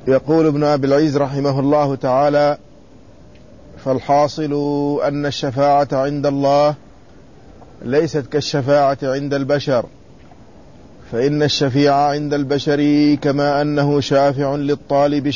يقول ابن أبي العز رحمه الله تعالى: فالحاصل أن الشفاعة عند الله ليست كالشفاعة عند البشر، فإن الشفيع عند البشر كما أنه شافع للطالب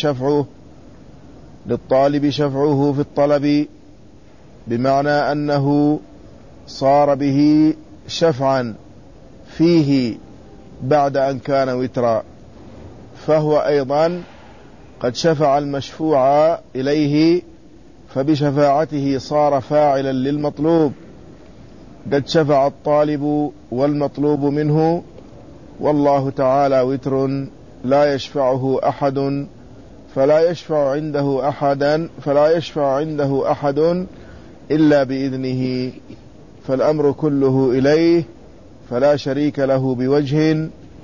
شفعه في الطلب، بمعنى أنه صار به شفعا فيه بعد أن كان وترا، فهو أيضا قد شفع المشفوع إليه، فبشفاعته صار فاعلا للمطلوب. قد شفع الطالب والمطلوب منه، والله تعالى وتر لا يشفعه أحد، فلا يشفع عنده أحد إلا بإذنه، فالأمر كله إليه، فلا شريك له بوجه.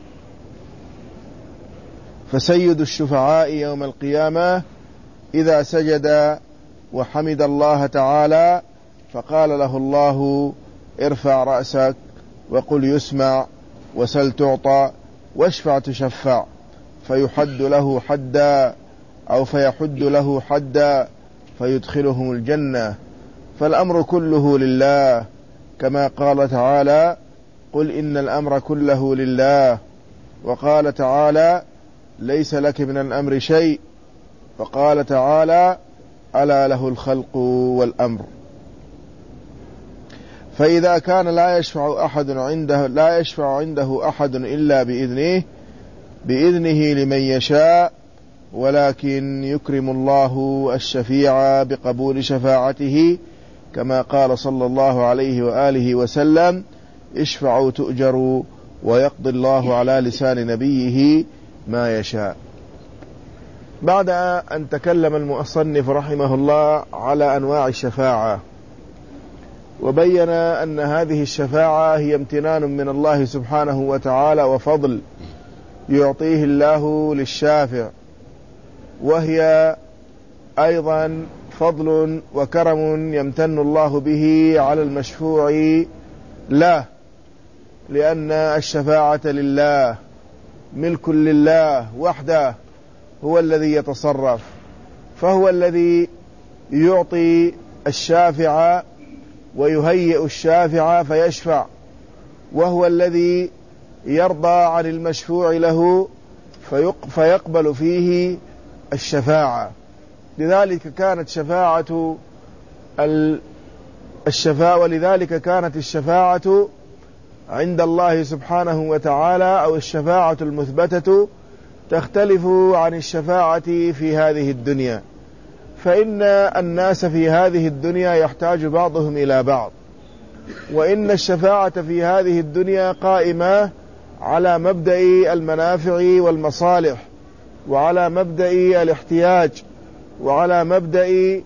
فسيد الشفعاء يوم القيامة إذا سجد وحمد الله تعالى فقال له الله: ارفع رأسك وقل يسمع وسل تعطى واشفع تشفع، فيحد له حدا أو فيحد له حدا فيدخلهم الجنة. فالأمر كله لله، كما قال تعالى: قل إن الأمر كله لله. وقال تعالى: ليس لك من الأمر شيء. وقال تعالى: ألا له الخلق والأمر. فإذا كان لا يشفع عنده أحد إلا بإذنه لمن يشاء، ولكن يكرم الله الشفيع بقبول شفاعته، كما قال صلى الله عليه وآله وسلم: اشفعوا تؤجروا، ويقضي الله على لسان نبيه ما يشاء. بعد أن تكلم المصنف رحمه الله على أنواع الشفاعة، وبين أن هذه الشفاعة هي امتنان من الله سبحانه وتعالى وفضل يعطيه الله للشافع، وهي أيضا فضل وكرم يمتن الله به على المشفوع له، لأن الشفاعة لله، ملك لله وحده، هو الذي يتصرف، فهو الذي يعطي الشافع ويهيئ الشافع فيشفع، وهو الذي يرضى عن المشفوع له فيقبل فيه الشفاعة. لذلك كانت الشفاعة عند الله سبحانه وتعالى، أو الشفاعة المثبتة، تختلف عن الشفاعة في هذه الدنيا، فإن الناس في هذه الدنيا يحتاج بعضهم إلى بعض، وإن الشفاعة في هذه الدنيا قائمة على مبدأ المنافع والمصالح، وعلى مبدأ الاحتياج، وعلى مبدأ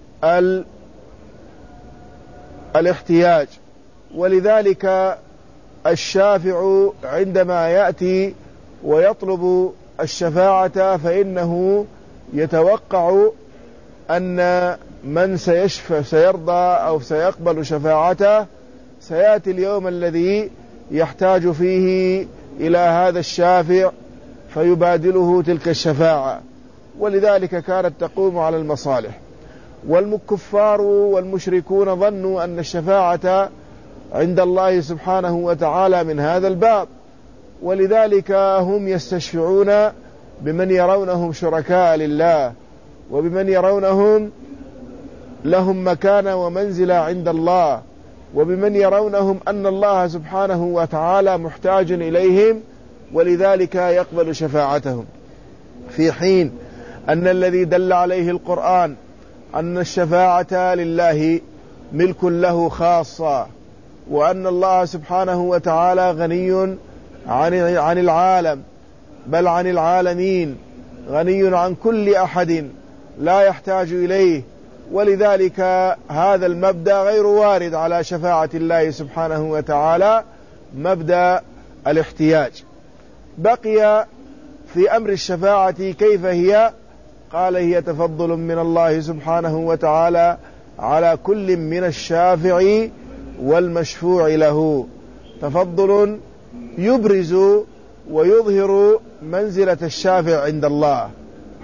الاحتياج. ولذلك الشافع عندما يأتي ويطلب الشفاعة فإنه يتوقع أن من سيرضى أو سيقبل شفاعته سيأتي اليوم الذي يحتاج فيه إلى هذا الشافع فيبادله تلك الشفاعة، ولذلك كانت تقوم على المصالح. والكفار والمشركون ظنوا أن الشفاعة عند الله سبحانه وتعالى من هذا الباب، ولذلك هم يستشفعون بمن يرونهم شركاء لله، وبمن يرونهم لهم مكانة ومنزلة عند الله، وبمن يرونهم أن الله سبحانه وتعالى محتاج إليهم، ولذلك يقبل شفاعتهم، في حين أن الذي دل عليه القرآن أن الشفاعة لله ملك له خاصة، وأن الله سبحانه وتعالى غني عن العالم، بل عن العالمين، غني عن كل أحد لا يحتاج إليه، ولذلك هذا المبدأ غير وارد على شفاعة الله سبحانه وتعالى، مبدأ الاحتياج. بقي في أمر الشفاعة كيف هي؟ قال: هي تفضل من الله سبحانه وتعالى على كل من الشافع والمشفوع له، تفضل يبرز ويظهر منزلة الشافع عند الله،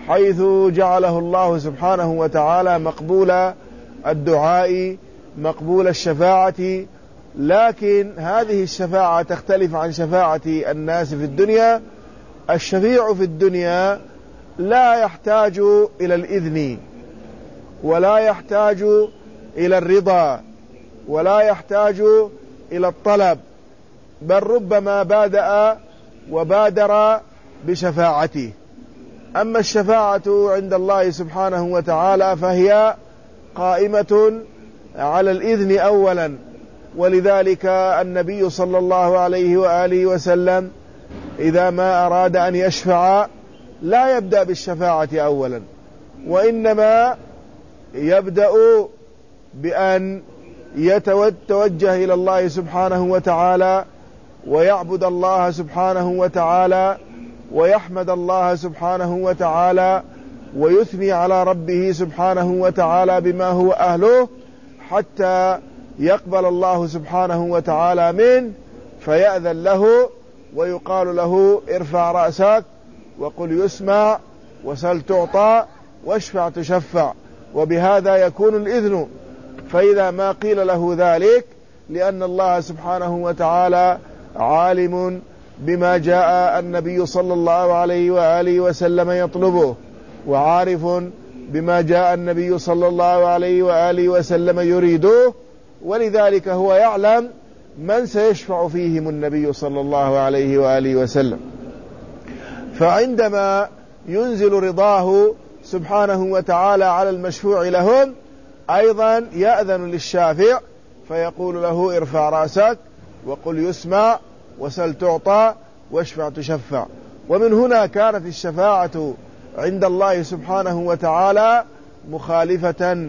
حيث جعله الله سبحانه وتعالى مقبول الدعاء مقبول الشفاعة. لكن هذه الشفاعة تختلف عن شفاعة الناس في الدنيا. الشفيع في الدنيا لا يحتاج إلى الإذن، ولا يحتاج إلى الرضا، ولا يحتاج إلى الطلب، بل ربما وبادر بشفاعته. أما الشفاعة عند الله سبحانه وتعالى فهي قائمة على الإذن أولا، ولذلك النبي صلى الله عليه وآله وسلم إذا ما أراد أن يشفع لا يبدأ بالشفاعة أولا، وإنما يبدأ بأن يتوجه إلى الله سبحانه وتعالى ويعبد الله سبحانه وتعالى ويحمد الله سبحانه وتعالى ويثني على ربه سبحانه وتعالى بما هو أهله، حتى يقبل الله سبحانه وتعالى منه فيأذن له ويقال له ارفع رأسك وقل يسمع وسل تعطى واشفع تشفع، وبهذا يكون الإذن. فإذا ما قيل له ذلك لأن الله سبحانه وتعالى عالم بما جاء النبي صلى الله عليه وآله وسلم يطلبه، وعارف بما جاء النبي صلى الله عليه وآله وسلم يريده، ولذلك هو يعلم من سيشفع فيهم النبي صلى الله عليه وآله وسلم. فعندما ينزل رضاه سبحانه وتعالى على المشفوع لهم أيضا يأذن للشافع فيقول له ارفع رأسك وقل يسمع وسل تعطى واشفع تشفع. ومن هنا كانت الشفاعة عند الله سبحانه وتعالى مخالفة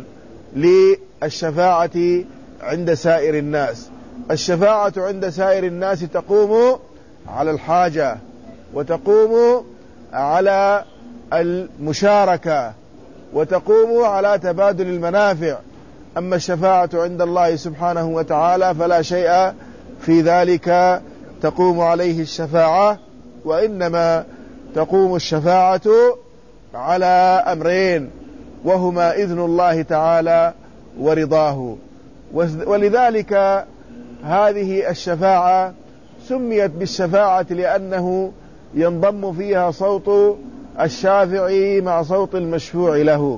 للشفاعة عند سائر الناس. الشفاعة عند سائر الناس تقوم على الحاجة وتقوم على المشاركة وتقوم على تبادل المنافع. أما الشفاعة عند الله سبحانه وتعالى فلا شيء في ذلك تقوم عليه الشفاعة، وإنما تقوم الشفاعة على أمرين، وهما إذن الله تعالى ورضاه. ولذلك هذه الشفاعة سميت بالشفاعة لأنه ينضم فيها صوت الشافع مع صوت المشفوع له،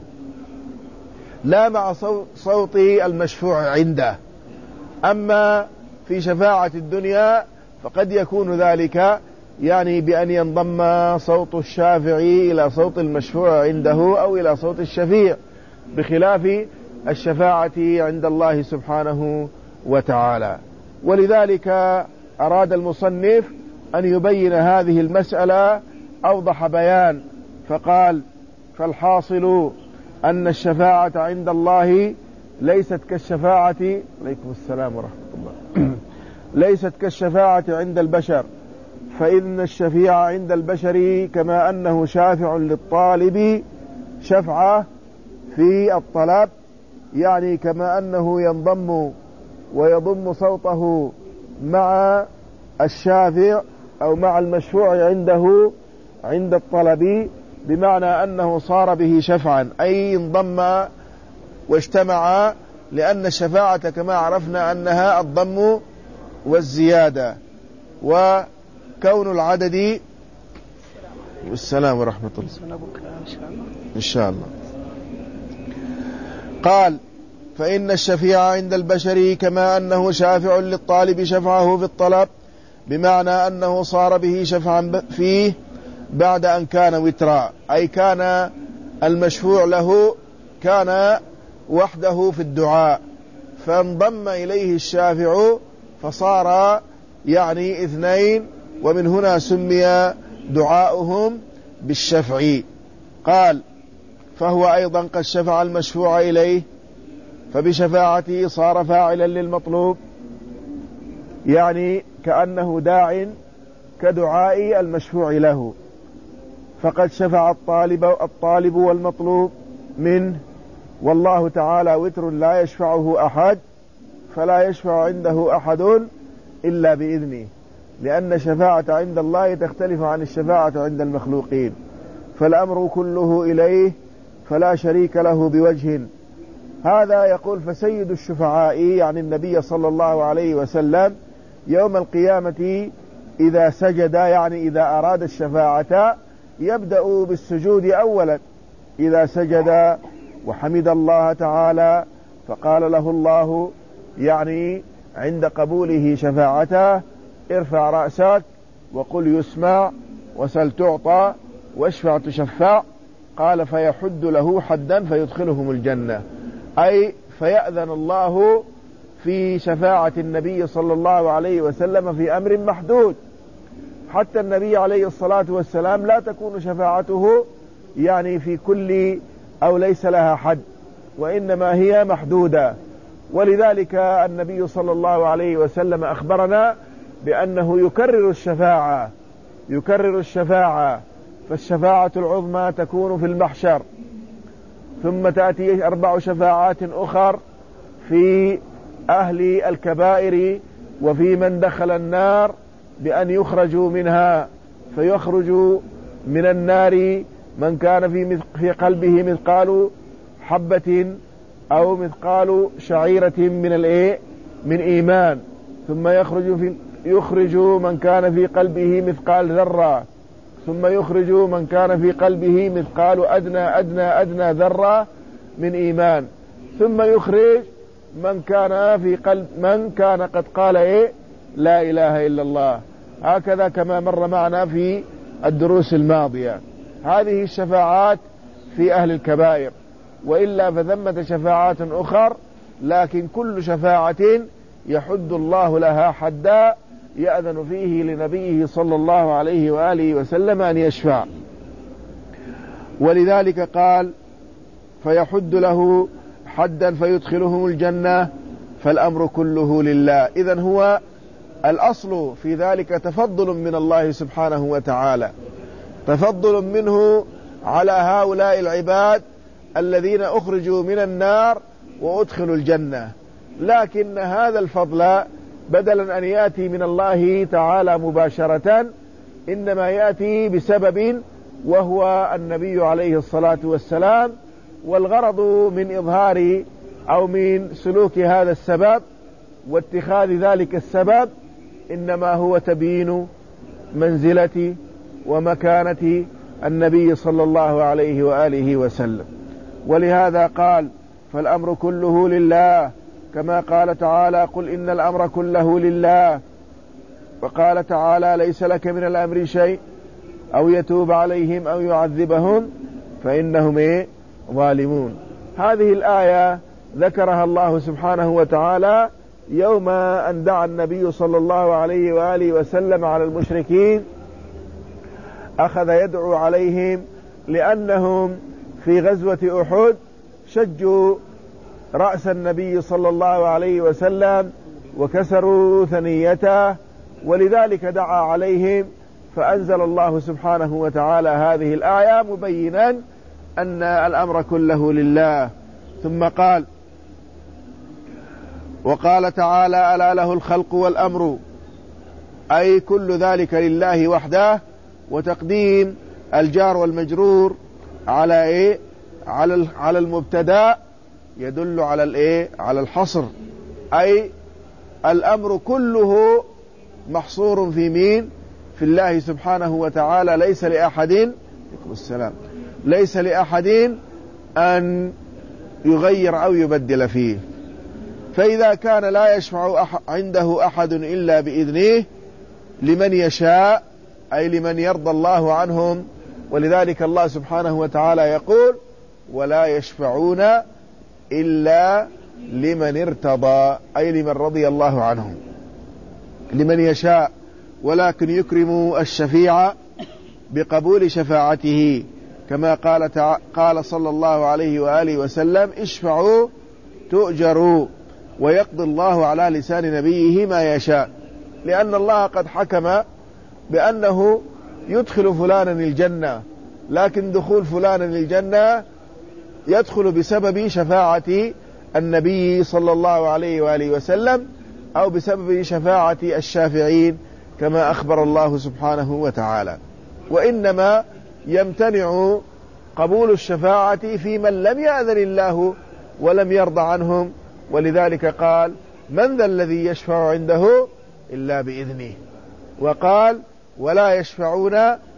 لا مع صوت المشفوع عنده. أما في شفاعة الدنيا فقد يكون ذلك يعني بأن ينضم صوت الشافع إلى صوت المشفوع عنده أو إلى صوت الشفيع، بخلاف الشفاعة عند الله سبحانه وتعالى. ولذلك أراد المصنف أن يبين هذه المسألة أوضح بيان، فقال: فالحاصل أن الشفاعة عند الله ليست كالشفاعة عليكم السلام ورحمة الله ليست كالشفاعة عند البشر، فإن الشفيع عند البشر كما أنه شافع للطالب شفعة في الطلب، يعني كما أنه ينضم ويضم صوته مع الشافع أو مع المشفوع عنده عند الطلب، بمعنى أنه صار به شفعا، أي انضم واجتمع، لأن الشفاعة كما عرفنا أنها الضم والزيادة وكون العدد. والسلام ورحمة الله إن شاء الله. قال: فإن الشفيع عند البشر كما أنه شافع للطالب شفعه في الطلب، بمعنى أنه صار به شفعا فيه بعد أن كان وترا، أي كان المشفوع له كان وحده في الدعاء، فانضم إليه الشافع فصار يعني اثنين، ومن هنا سمي دعاؤهم بالشفع. قال: فهو أيضا قد شفع المشفوع إليه، فبشفاعته صار فاعلا للمطلوب، يعني كأنه داع كدعاء المشفوع له، فقد شفع الطالب والمطلوب منه، والله تعالى وتر لا يشفعه أحد، فلا يشفع عنده أحد إلا بإذنه، لأن الشفاعة عند الله تختلف عن الشفاعة عند المخلوقين. فالأمر كله إليه فلا شريك له بوجه. هذا يقول فسيد الشفعاء يعني النبي صلى الله عليه وسلم يوم القيامة إذا سجد يعني إذا أراد الشفاعة يبدأ بالسجود أولا، إذا سجد وحمد الله تعالى فقال له الله يعني عند قبوله شفاعته ارفع رأسك وقل يسمع وسل تعطى واشفع تشفع، قال فيحد له حدا فيدخلهم الجنة، أي فيأذن الله في شفاعة النبي صلى الله عليه وسلم في أمر محدود. حتى النبي عليه الصلاة والسلام لا تكون شفاعته يعني في كل أو ليس لها حد، وإنما هي محدودة. ولذلك النبي صلى الله عليه وسلم أخبرنا بأنه يكرر الشفاعة، فالشفاعة العظمى تكون في المحشر، ثم تأتي 4 شفاعات أخر في أهل الكبائر وفي من دخل النار بأن يخرجوا منها، فيخرج من النار من كان في قلبه مثقال حبة أو مثقال شعيرة من إيمان، ثم يخرج من كان في قلبه مثقال ذرة، ثم يخرج من كان في قلبه مثقال أدنى ذرة من إيمان، ثم يخرج من كان قد قال لا إله إلا الله، هكذا كما مر معنا في الدروس الماضية. هذه الشفاعات في أهل الكبائر، وإلا فثمة شفاعات أخر، لكن كل شفاعة يحد الله لها حدا يأذن فيه لنبيه صلى الله عليه وآله وسلم أن يشفع. ولذلك قال فيحد له حدا فيدخلهم الجنة، فالأمر كله لله. إذن هو الأصل في ذلك تفضل من الله سبحانه وتعالى، تفضل منه على هؤلاء العباد الذين أخرجوا من النار وأدخلوا الجنة. لكن هذا الفضل بدلا أن يأتي من الله تعالى مباشرة إنما يأتي بسبب وهو النبي عليه الصلاة والسلام، والغرض من إظهار أو من سلوك هذا السبب واتخاذ ذلك السبب إنما هو تبيين منزلة ومكانة النبي صلى الله عليه وآله وسلم. ولهذا قال فالأمر كله لله، كما قال تعالى قل إن الأمر كله لله، وقال تعالى ليس لك من الأمر شيء أو يتوب عليهم أو يعذبهم فإنهم ظالمون. هذه الآية ذكرها الله سبحانه وتعالى يوم أن دعا النبي صلى الله عليه وآله وسلم على المشركين، أخذ يدعو عليهم لأنهم في غزوة أحد شجوا رأس النبي صلى الله عليه وسلم وكسروا ثنيته، ولذلك دعا عليهم، فأنزل الله سبحانه وتعالى هذه الآية مبينا أن الأمر كله لله. ثم قال وقال تعالى ألا له الخلق والأمر، أي كل ذلك لله وحده، وتقديم الجار والمجرور على على المبتدا يدل على الحصر، أي الأمر كله محصور في مين؟ في الله سبحانه وتعالى. ليس لأحد أن يغير أو يبدل فيه. فإذا كان لا يشفع عنده أحد إلا بإذنه لمن يشاء، أي لمن يرضى الله عنهم. ولذلك الله سبحانه وتعالى يقول ولا يشفعون إلا لمن ارتضى، أي لمن رضي الله عنهم، لمن يشاء، ولكن يكرم الشفيع بقبول شفاعته، كما قال صلى الله عليه وآله وسلم اشفعوا تؤجروا، ويقضي الله على لسان نبيه ما يشاء، لأن الله قد حكم بأنه يدخل فلانا الجنة، لكن دخول فلانا الجنة يدخل بسبب شفاعة النبي صلى الله عليه وآله وسلم أو بسبب شفاعة الشافعين كما أخبر الله سبحانه وتعالى. وإنما يمتنع قبول الشفاعة في من لم يأذن الله ولم يرضى عنهم. ولذلك قال من ذا الذي يشفع عنده إلا بإذنه، وقال ولا يشفعون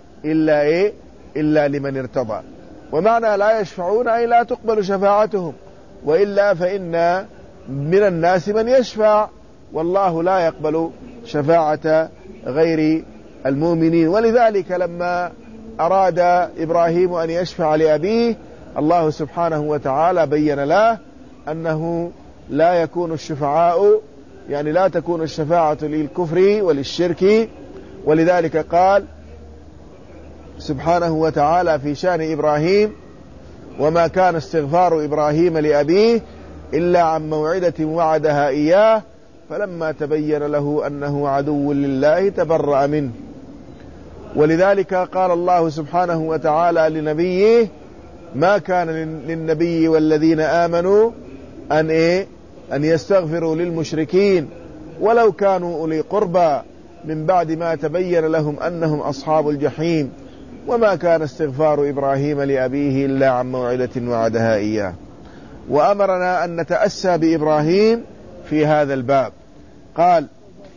إلا لمن ارتضى. ومعنى لا يشفعون أي لا تقبل شفاعتهم، وإلا فإن من الناس من يشفع، والله لا يقبل شفاعة غير المؤمنين. ولذلك لما أراد إبراهيم أن يشفع لأبيه، الله سبحانه وتعالى بين له أنه لا يكون الشفعاء، يعني لا تكون الشفاعة للكفر وللشرك. ولذلك قال سبحانه وتعالى في شأن إبراهيم وما كان استغفار إبراهيم لأبيه إلا عن موعدة وعدها إياه فلما تبين له أنه عدو لله تبرأ منه. ولذلك قال الله سبحانه وتعالى لنبيه ما كان للنبي والذين آمنوا أن يستغفروا للمشركين ولو كانوا أولي قربى من بعد ما تبين لهم أنهم أصحاب الجحيم وما كان استغفار إبراهيم لأبيه إلا عن موعدة وعدها إياه. وأمرنا أن نتأسى بإبراهيم في هذا الباب. قال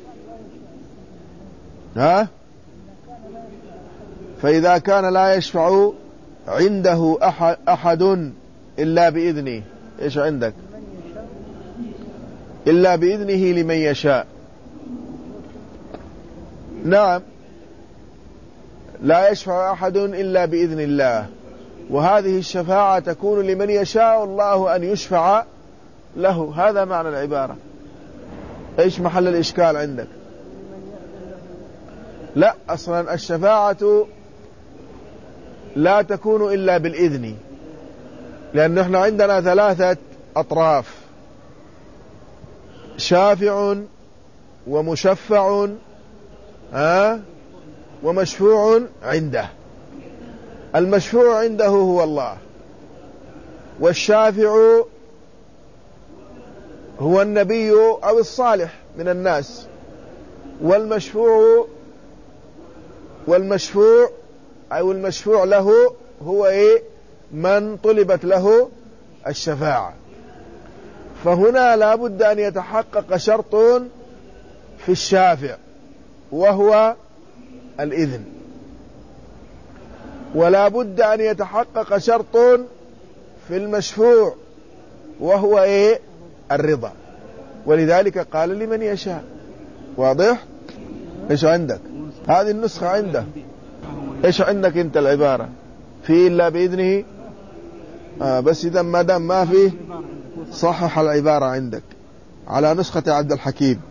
فإذا كان لا يشفع عنده أحد إلا بإذنه. إيش عندك؟ إلا بإذنه لمن يشاء. نعم، لا يشفع أحد إلا بإذن الله، وهذه الشفاعة تكون لمن يشاء الله أن يشفع له. هذا معنى العبارة. إيش محل الإشكال عندك؟ لا، أصلا الشفاعة لا تكون إلا بالإذن، لأن احنا عندنا ثلاثة أطراف: شافع ومشفع ومشفوع عنده. المشفوع عنده هو الله، والشافع هو النبي أو الصالح من الناس، والمشفوع أو المشفوع له هو من طلبت له الشفاعة. فهنا لا بد أن يتحقق شرط في الشافع وهو الإذن، ولا بد أن يتحقق شرط في المشفوع وهو الرضا. ولذلك قال لمن يشاء. واضح؟ إيش عندك؟ هذه النسخة عنده. إيش عندك أنت العبارة؟ في إلا بإذنه. بس إذا ما دام ما فيه صحح العبارة عندك على نسخة عبد الحكيم.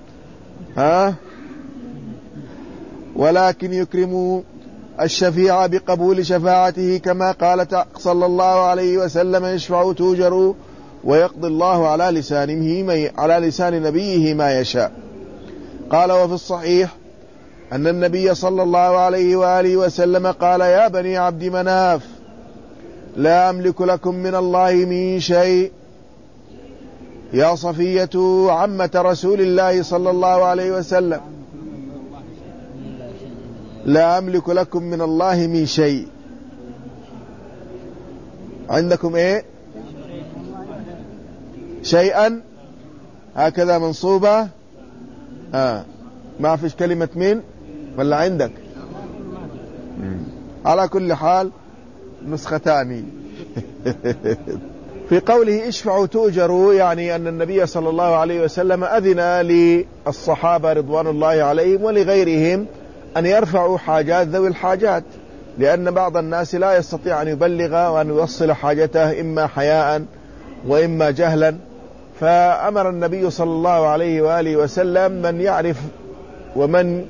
ولكن يكرم الشفيع بقبول شفاعته كما قال صلى الله عليه وسلم يشفع توجر ويقضي الله على لسان نبيه ما يشاء. قال وفي الصحيح أن النبي صلى الله عليه وآله وسلم قال يا بني عبد مناف لا أملك لكم من الله من شيء. يا صفية عمة رسول الله صلى الله عليه وسلم لا أملك لكم من الله من شيء. عندكم شيئا هكذا منصوبة. ما فيش كلمة من ولا عندك؟ على كل حال نسختان. في قوله اشفعوا تؤجروا يعني أن النبي صلى الله عليه وسلم أذن للصحابة رضوان الله عليهم ولغيرهم أن يرفعوا حاجات ذوي الحاجات، لأن بعض الناس لا يستطيع أن يبلغ وأن يوصل حاجته إما حياء وإما جهلا. فأمر النبي صلى الله عليه وآله وسلم من يعرف ومن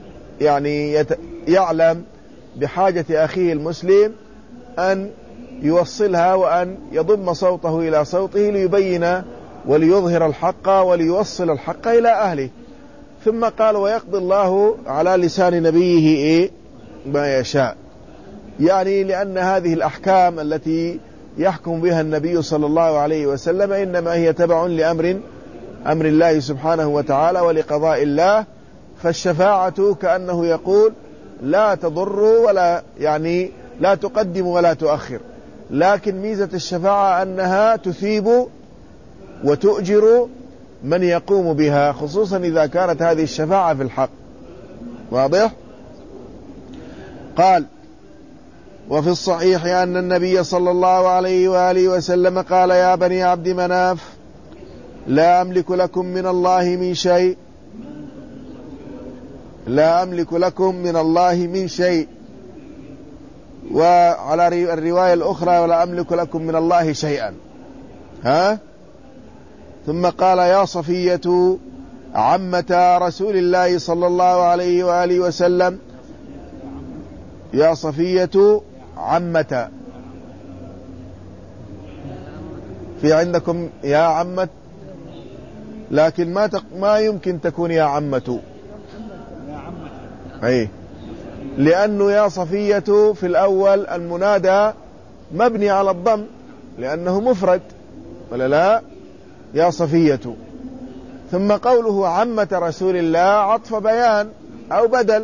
يعلم بحاجة أخيه المسلم أن يوصلها وأن يضم صوته إلى صوته ليبين وليظهر الحق وليوصل الحق إلى أهله. ثم قال ويقضي الله على لسان نبيه ما يشاء، يعني لأن هذه الأحكام التي يحكم بها النبي صلى الله عليه وسلم إنما هي تبع لأمر الله سبحانه وتعالى ولقضاء الله. فالشفاعة كأنه يقول لا تضر ولا لا تقدم ولا تؤخر. لكن ميزة الشفاعة أنها تثيب وتؤجر من يقوم بها، خصوصا إذا كانت هذه الشفاعة في الحق. واضح؟ قال: وفي الصحيح أن النبي صلى الله عليه وآله وسلم قال: يا بني عبد مناف لا أملك لكم من الله من شيء، لا أملك لكم من الله من شيء. وعلى الرواية الأخرى: ولا أملك لكم من الله شيئا. ثم قال: يا صفية عمة رسول الله صلى الله عليه وآله وسلم، يا صفية عمة. في عندكم يا عمة، لكن ما يمكن تكون يا عمة، أي، لأنه يا صفية في الأول المنادى مبني على الضم لأنه مفرد، ولا لا؟ يا صفية. ثم قوله عمة رسول الله عطف بيان أو بدل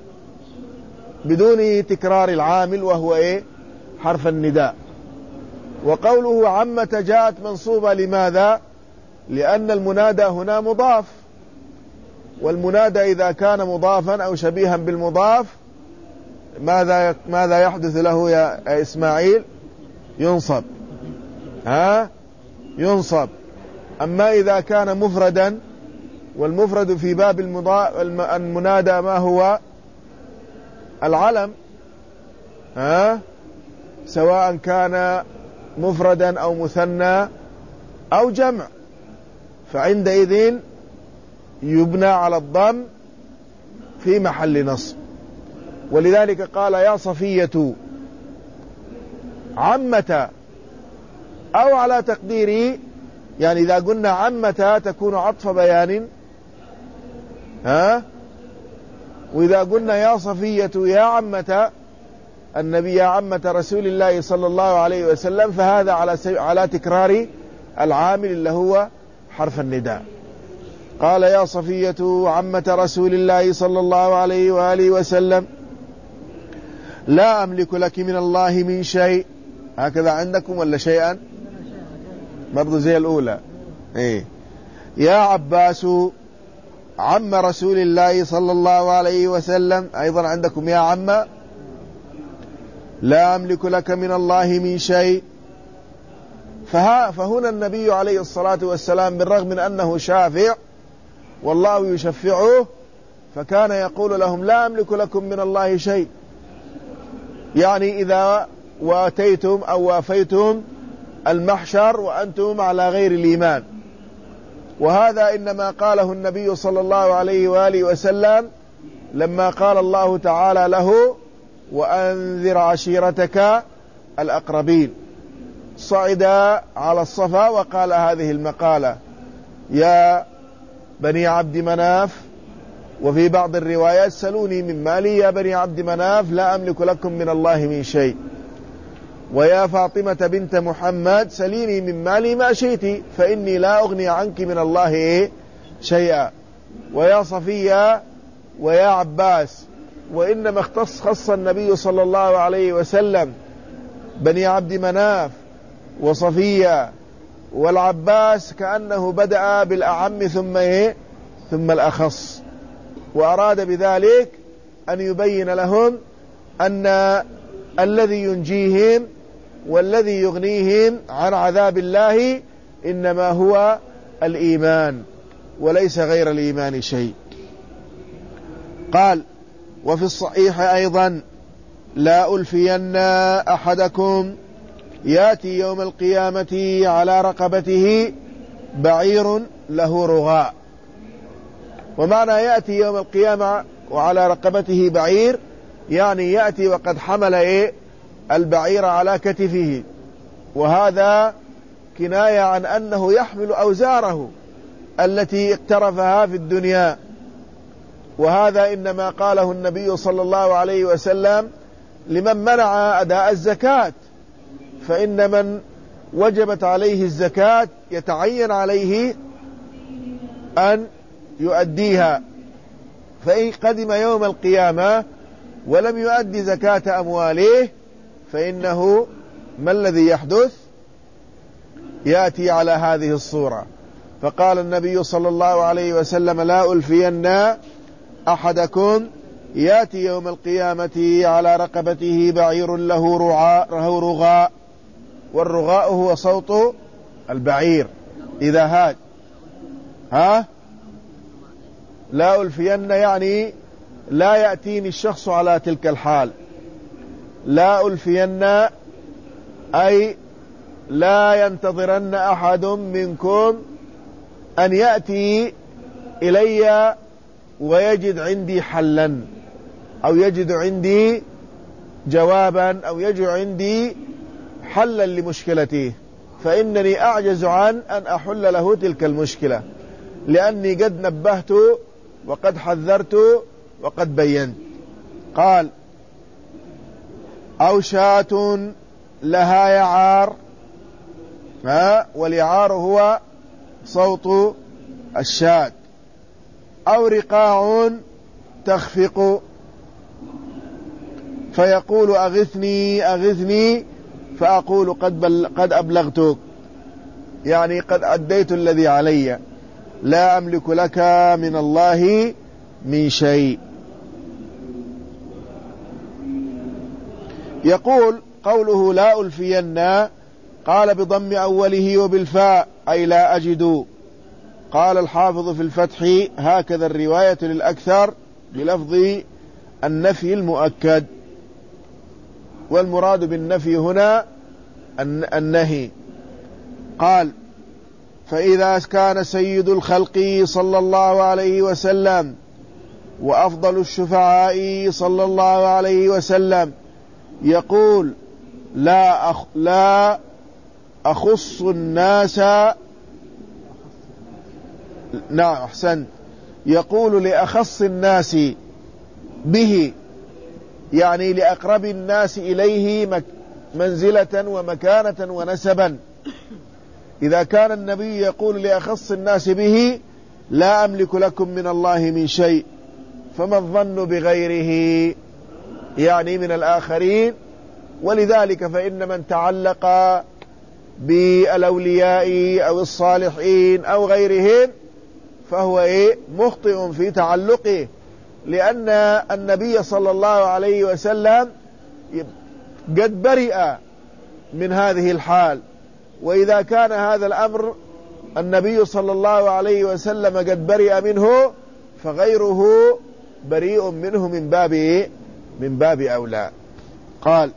بدون تكرار العامل وهو حرف النداء. وقوله عمة جاءت منصوبة، لماذا؟ لأن المنادى هنا مضاف، والمنادى إذا كان مضافا أو شبيها بالمضاف ماذا يحدث له يا إسماعيل؟ ينصب. ينصب. أما إذا كان مفردا، والمفرد في باب المنادى ما هو؟ العلم، سواء كان مفردا أو مثنى أو جمع، فعندئذ يبنى على الضم في محل نصب. ولذلك قال: يا صفية عمة، أو على تقديري، يعني إذا قلنا عمة تكون عطف بيان، وإذا قلنا يا صفية يا عمة النبي، يا عمة رسول الله صلى الله عليه وسلم، فهذا على تكرار العامل اللي هو حرف النداء. قال: يا صفية عمة رسول الله صلى الله عليه وآله وسلم لا أملك لك من الله من شيء. هكذا عندكم ولا شيئا؟ برضو زي الأولى. يا عباس عم رسول الله صلى الله عليه وسلم، أيضا عندكم يا عم. لا أملك لك من الله من شيء. فهنا النبي عليه الصلاة والسلام بالرغم من أنه شافع والله يشفعه، فكان يقول لهم: لا أملك لكم من الله شيء، يعني إذا واتيتم أو وافيتم المحشر وأنتم على غير الإيمان. وهذا إنما قاله النبي صلى الله عليه وآله وسلم لما قال الله تعالى له: وأنذر عشيرتك الأقربين. صعد على الصفا وقال هذه المقالة: يا بني عبد مناف. وفي بعض الروايات: سلوني من مالي يا بني عبد مناف لا أملك لكم من الله من شيء. ويا فاطمة بنت محمد سليني من مالي ما شئت فإني لا أغني عنك من الله شيئا. ويا صفية ويا عباس. وإنما خص النبي صلى الله عليه وسلم بني عبد مناف وصفية والعباس كأنه بدأ بالأعم ثم الأخص، وأراد بذلك أن يبين لهم أن الذي ينجيهم والذي يغنيهم عن عذاب الله إنما هو الإيمان وليس غير الإيمان شيء. قال: وفي الصحيح أيضا: لا ألفين أحدكم يأتي يوم القيامة على رقبته بعير له رغاء. ومعنى يأتي يوم القيامة وعلى رقبته بعير، يعني يأتي وقد حمل البعير على كتفه، وهذا كناية عن أنه يحمل أوزاره التي اقترفها في الدنيا. وهذا إنما قاله النبي صلى الله عليه وسلم لمن منع أداء الزكاة، فإن من وجبت عليه الزكاة يتعين عليه أن يؤديها، فإن قدم يوم القيامة ولم يؤدي زكاة أمواله فإنه ما الذي يحدث؟ يأتي على هذه الصورة. فقال النبي صلى الله عليه وسلم: لا ألفين أحدكم يأتي يوم القيامة على رقبته بعير له رغاء، والرغاء هو صوت البعير إذا هاج. لا ألفين يعني لا يأتيني الشخص على تلك الحال. لا ألفين أي لا ينتظرن أحد منكم أن يأتي إلي ويجد عندي حلا، أو يجد عندي جوابا، أو يجد عندي حلا لمشكلته، فإنني أعجز عن أن أحل له تلك المشكلة، لأني قد نبهت وقد حذرت وقد بينت. قال: أو شاة لها يعار، واليعار هو صوت الشاة، أو رقاع تخفق فيقول: أغثني أغثني، فأقول: قد أبلغتك، يعني قد أديت الذي علي، لا أملك لك من الله من شيء. يقول: قوله لا ألفين قال بضم أوله وبالفاء أي لا أجد. قال الحافظ في الفتح: هكذا الرواية للأكثر بلفظ النفي المؤكد، والمراد بالنفي هنا النهي. قال: فإذا كان سيد الخلق صلى الله عليه وسلم وأفضل الشفعاء صلى الله عليه وسلم يقول: لا أخص الناس، نعم أحسن، يقول لأخص الناس به، يعني لأقرب الناس إليه منزلة ومكانة ونسبا. إذا كان النبي يقول لأخص الناس به: لا أملك لكم من الله من شيء، فما الظن بغيره، يعني من الآخرين؟ ولذلك فإن من تعلق بالأولياء أو الصالحين أو غيرهم فهو مخطئ في تعلقه، لأن النبي صلى الله عليه وسلم قد برئ من هذه الحال. وإذا كان هذا الأمر النبي صلى الله عليه وسلم قد برئ منه، فغيره بريء منه من باب أولى. قال: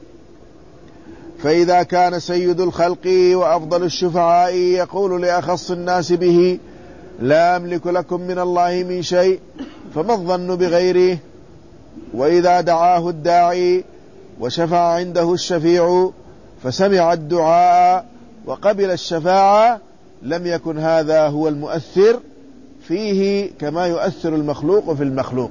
فإذا كان سيد الخلق وأفضل الشفعاء يقول لأخص الناس به: لا أملك لكم من الله من شيء، فما الظن بغيره؟ وإذا دعاه الداعي وشفع عنده الشفيع فسمع الدعاء وقبل الشفاعة لم يكن هذا هو المؤثر فيه كما يؤثر المخلوق في المخلوق.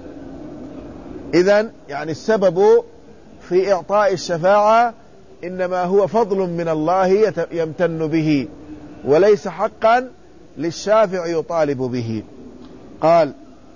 إذن يعني السبب في إعطاء الشفاعة إنما هو فضل من الله يمتن به، وليس حقا للشافع يطالب به. قال: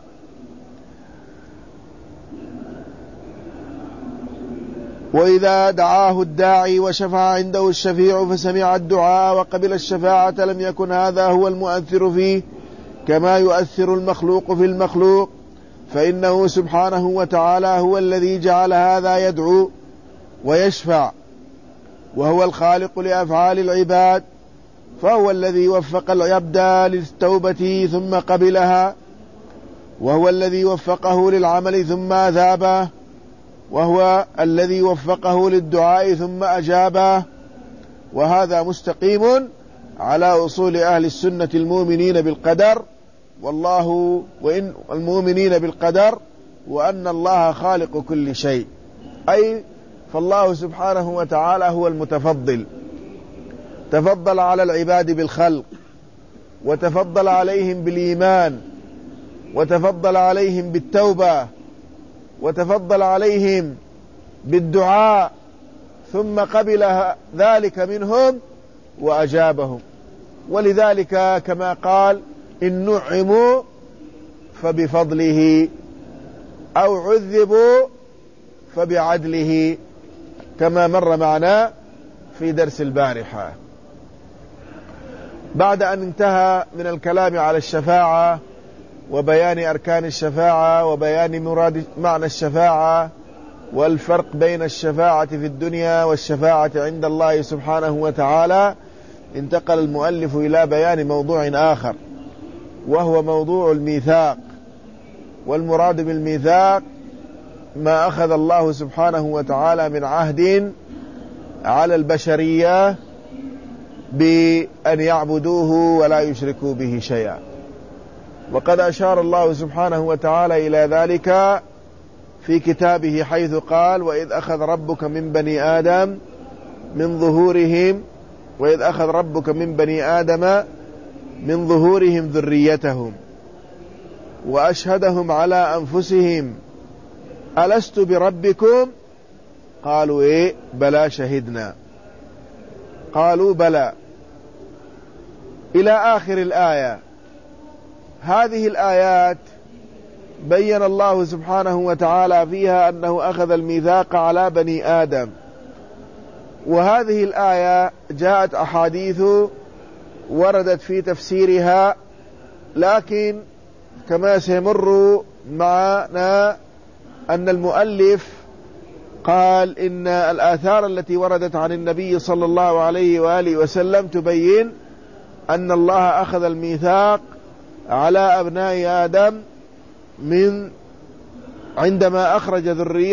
وإذا دعاه الداعي وشفع عنده الشفيع فسمع الدعاء وقبل الشفاعة لم يكن هذا هو المؤثر فيه كما يؤثر المخلوق في المخلوق، فإنه سبحانه وتعالى هو الذي جعل هذا يدعو ويشفع، وهو الخالق لأفعال العباد، فهو الذي وفق العبد للتوبة ثم قبلها، وهو الذي وفقه للعمل ثم أثابه، وهو الذي وفقه للدعاء ثم أجابه. وهذا مستقيم على أصول أهل السنة المؤمنين بالقدر، والله وإن المؤمنين بالقدر، وأن الله خالق كل شيء، أي فالله سبحانه وتعالى هو المتفضل، تفضل على العباد بالخلق، وتفضل عليهم بالإيمان، وتفضل عليهم بالتوبة، وتفضل عليهم بالدعاء، ثم قبل ذلك منهم وأجابهم. ولذلك كما قال: إن نعموا فبفضله أو عذبوا فبعدله. كما مر معنا في درس البارحة. بعد أن انتهى من الكلام على الشفاعة وبيان أركان الشفاعة وبيان معنى الشفاعة والفرق بين الشفاعة في الدنيا والشفاعة عند الله سبحانه وتعالى، انتقل المؤلف إلى بيان موضوع آخر، وهو موضوع الميثاق. والمراد بالميثاق ما أخذ الله سبحانه وتعالى من عهد على البشرية بأن يعبدوه ولا يشركوا به شيئا. وقد أشار الله سبحانه وتعالى إلى ذلك في كتابه حيث قال: وإذ أخذ ربك من بني آدم من ظهورهم ذريتهم وأشهدهم على أنفسهم ألست بربكم قالوا إيه بلى شهدنا قالوا بلى، إلى آخر الآية. هذه الآيات بين الله سبحانه وتعالى فيها أنه أخذ الميثاق على بني آدم، وهذه الآية جاءت أحاديث وردت في تفسيرها، لكن كما سيمر معنا أن المؤلف قال إن الآثار التي وردت عن النبي صلى الله عليه وآله وسلم تبين أن الله أخذ الميثاق على أبناء آدم من عندما أخرج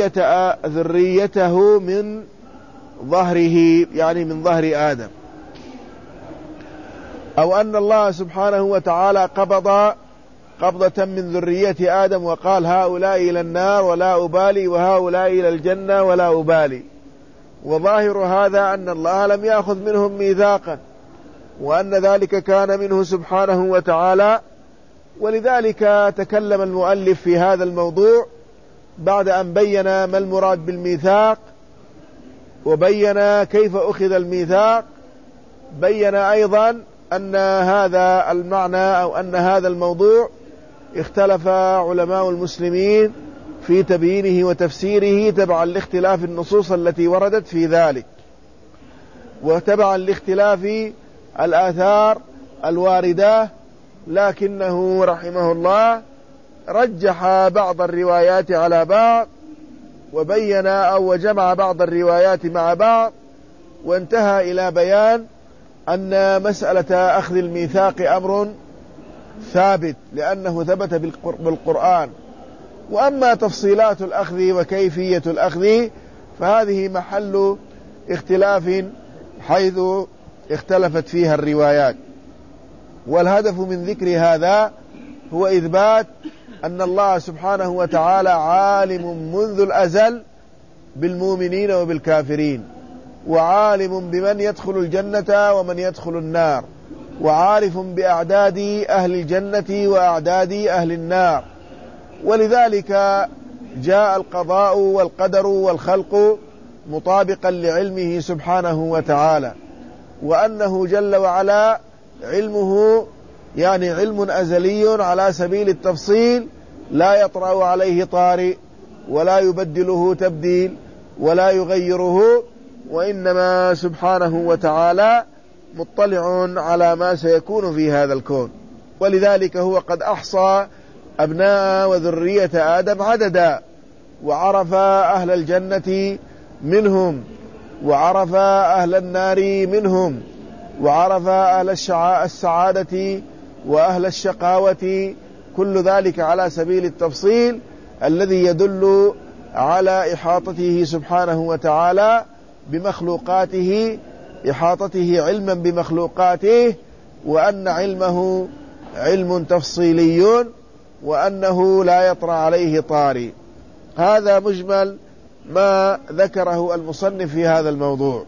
ذريته من ظهره، يعني من ظهر آدم، أو أن الله سبحانه وتعالى قبض قبضة من ذرية آدم وقال: هؤلاء إلى النار ولا أبالي، وهؤلاء إلى الجنة ولا أبالي. وظاهر هذا أن الله لم يأخذ منهم ميثاقا، وأن ذلك كان منه سبحانه وتعالى. ولذلك تكلم المؤلف في هذا الموضوع بعد أن بين ما المراد بالميثاق وبين كيف أخذ الميثاق. بين أيضا أن هذا المعنى أو أن هذا الموضوع اختلف علماء المسلمين في تبيينه وتفسيره تبعا لاختلاف النصوص التي وردت في ذلك، وتبعا لاختلاف الآثار الواردة، لكنه رحمه الله رجح بعض الروايات على بعض، وبين أو وجمع بعض الروايات مع بعض، وانتهى إلى بيان أن مسألة أخذ الميثاق أمر ثابت لأنه ثبت بالقرآن. وأما تفصيلات الأخذ وكيفية الأخذ فهذه محل اختلاف حيث اختلفت فيها الروايات. والهدف من ذكر هذا هو إثبات أن الله سبحانه وتعالى عالم منذ الأزل بالمؤمنين وبالكافرين، وعالم بمن يدخل الجنة ومن يدخل النار، وعارف بأعداد أهل الجنة وأعداد أهل النار. ولذلك جاء القضاء والقدر والخلق مطابقا لعلمه سبحانه وتعالى، وأنه جل وعلا علمه يعني علم أزلي على سبيل التفصيل، لا يطرأ عليه طارئ ولا يبدله تبديل ولا يغيره، وإنما سبحانه وتعالى مطلع على ما سيكون في هذا الكون. ولذلك هو قد أحصى أبناء وذرية آدم عددا، وعرف أهل الجنة منهم، وعرف أهل النار منهم، وعرف أهل السعادة وأهل الشقاوة، كل ذلك على سبيل التفصيل الذي يدل على إحاطته سبحانه وتعالى بمخلوقاته، إحاطته علما بمخلوقاته، وأن علمه علم تفصيلي، وأنه لا يطرأ عليه طارئ. هذا مجمل ما ذكره المصنف في هذا الموضوع.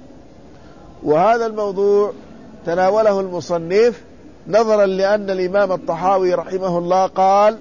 وهذا الموضوع تناوله المصنف نظرا لأن الإمام الطحاوي رحمه الله قال: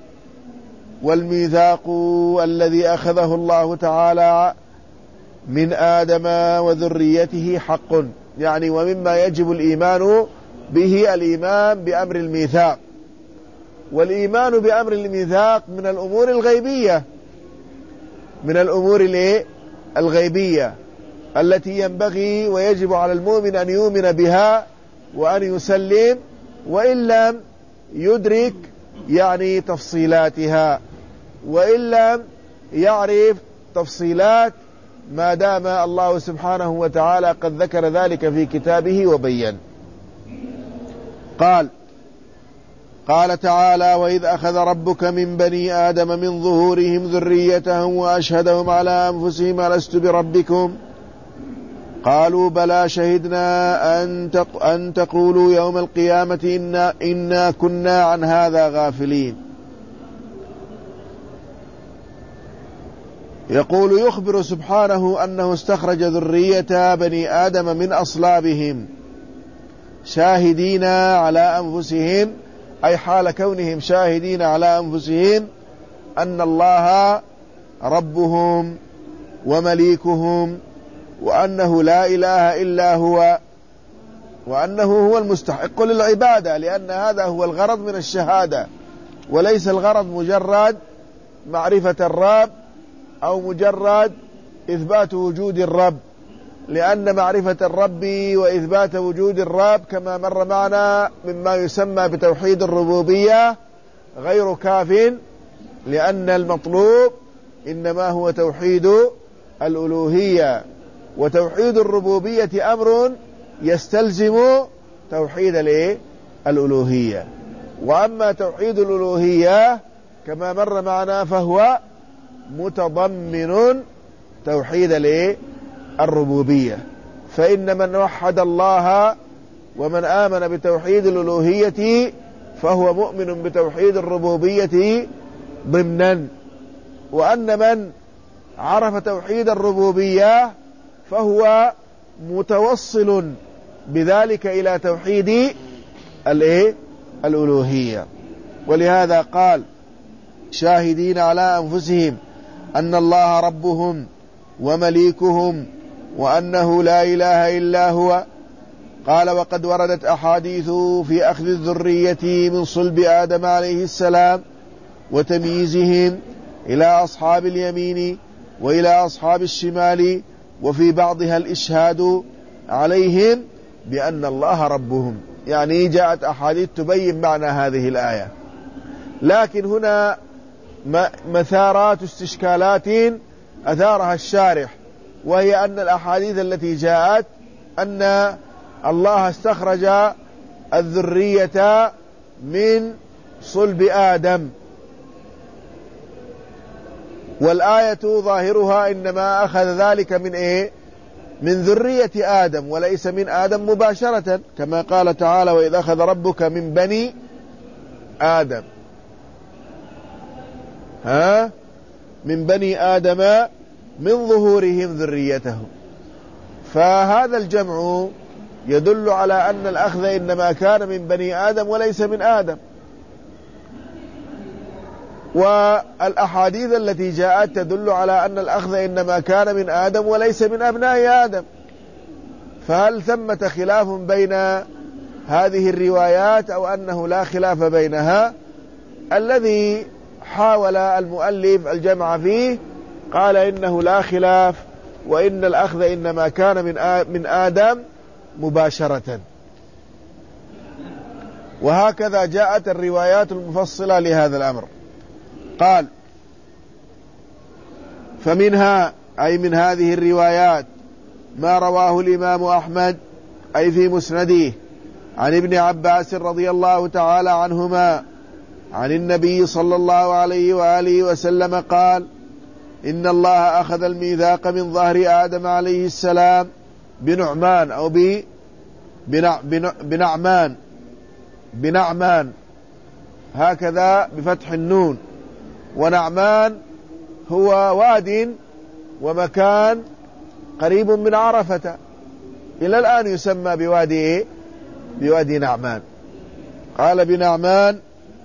والميثاق الذي أخذه الله تعالى من آدم وذريته حق، يعني ومما يجب الإيمان به الإيمان بأمر الميثاق. والإيمان بأمر الميثاق من الأمور الغيبية، من الأمور الغيبية التي ينبغي ويجب على المؤمن أن يؤمن بها وأن يسلم، وإن لم يدرك يعني تفصيلاتها، وإن لم يعرف تفصيلات، ما دام الله سبحانه وتعالى قد ذكر ذلك في كتابه وبين. قال تعالى: وإذ أخذ ربك من بني آدم من ظهورهم ذريتهم وأشهدهم على أنفسهم ألست بربكم قالوا بلى شهدنا أن تقولوا يوم القيامة إنا كنا عن هذا غافلين. يقول يخبر سبحانه أنه استخرج ذرية بني آدم من أصلابهم شاهدين على أنفسهم، أي حال كونهم شاهدين على أنفسهم أن الله ربهم ومليكهم، وأنه لا إله إلا هو، وأنه هو المستحق للعبادة، لأن هذا هو الغرض من الشهادة، وليس الغرض مجرد معرفة الرب أو مجرد إثبات وجود الرب، لأن معرفة الرب وإثبات وجود الرب كما مر معنا مما يسمى بتوحيد الربوبية غير كاف، لأن المطلوب إنما هو توحيد الألوهية، وتوحيد الربوبية أمر يستلزم توحيد الألوهية. وأما توحيد الألوهية كما مر معنا فهو متضمن توحيد الربوبية، فإن من وحد الله ومن آمن بتوحيد الألوهية فهو مؤمن بتوحيد الربوبية ضمنا، وأن من عرف توحيد الربوبية فهو متوصل بذلك إلى توحيد الألوهية. ولهذا قال: شاهدين على أنفسهم أن الله ربهم ومليكهم وأنه لا إله إلا هو. قال: وقد وردت أحاديث في أخذ الذرية من صلب آدم عليه السلام وتمييزهم إلى أصحاب اليمين وإلى أصحاب الشمال، وفي بعضها الإشهاد عليهم بأن الله ربهم. يعني جاءت أحاديث تبين معنى هذه الآية، لكن هنا مثارات استشكالات أثارها الشارح، وهي أن الأحاديث التي جاءت أن الله استخرج الذرية من صلب آدم، والآية ظاهرها إنما أخذ ذلك من ذرية آدم وليس من آدم مباشرة، كما قال تعالى: وإذ أخذ ربك من بني آدم من بني آدم من ظهورهم ذريتهم. فهذا الجمع يدل على أن الأخذ إنما كان من بني آدم وليس من آدم. والأحاديث التي جاءت تدل على أن الأخذ إنما كان من آدم وليس من أبناء آدم. فهل ثمة خلاف بين هذه الروايات أو أنه لا خلاف بينها؟ الذي حاول المؤلف الجمع فيه قال إنه لا خلاف، وإن الأخذ إنما كان من آدم مباشرة. وهكذا جاءت الروايات المفصلة لهذا الأمر. قال: فمنها أي من هذه الروايات ما رواه الإمام أحمد أي في مسنده عن ابن عباس رضي الله تعالى عنهما عن النبي صلى الله عليه وآله وسلم قال: إن الله أخذ الميثاق من ظهر آدم عليه السلام بنعمان أو بنعمان هكذا بفتح النون. ونعمان هو واد ومكان قريب من عرفة، إلى الآن يسمى بوادي نعمان. قال بنعمان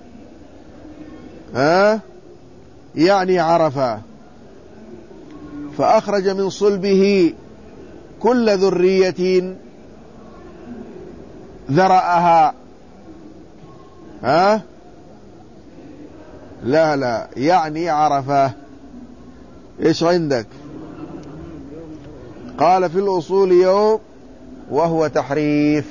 يعني عرفة، فأخرج من صلبه كل ذرية ذرأها. لا يعني عرفة. إيش عندك؟ قال في الأصول يوم وهو تحريف.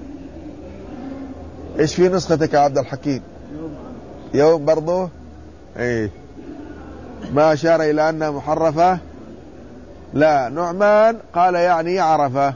إيش في نسختك يا عبد الحكيم؟ يوم برضه؟ إيه، ما أشار إلى أنها محرفة. لا، نعمان قال يعني عرفة.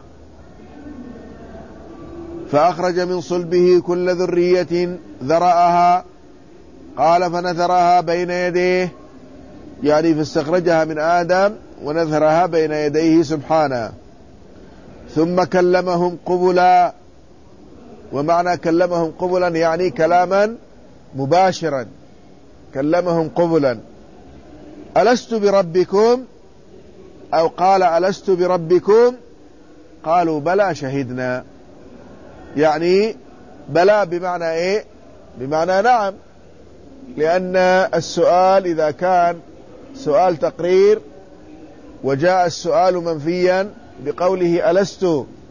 فأخرج من صلبه كل ذرية ذرأها، قال فنثرها بين يديه، يعني فاستخرجها من آدم ونثرها بين يديه سبحانه. ثم كلمهم قبلا، ومعنى كلمهم قبلا يعني كلاما مباشرا، كلمهم قبلا. ألست بربكم؟ أو قال ألست بربكم؟ قالوا بلى شهدنا. يعني بلى بمعنى إيه؟ بمعنى نعم، لأن السؤال إذا كان سؤال تقرير وجاء السؤال منفيا بقوله ألست،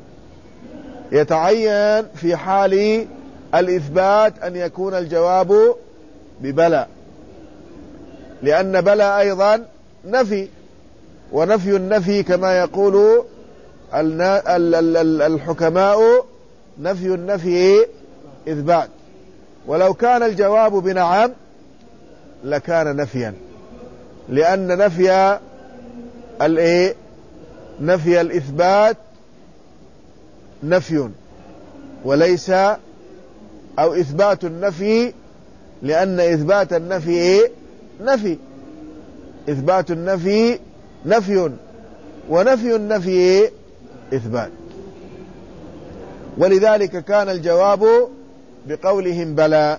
يتعين في حال الإثبات أن يكون الجواب ببلى، لأن بلى أيضا نفي، ونفي النفي كما يقول الحكماء نفي النفي إثبات. ولو كان الجواب بنعم لكان نفيا، لأن نفي الإثبات نفي وليس، أو إثبات النفي، لأن إثبات النفي نفي، إثبات النفي نفي، ونفي النفي إثبات. ولذلك كان الجواب بقولهم بلى،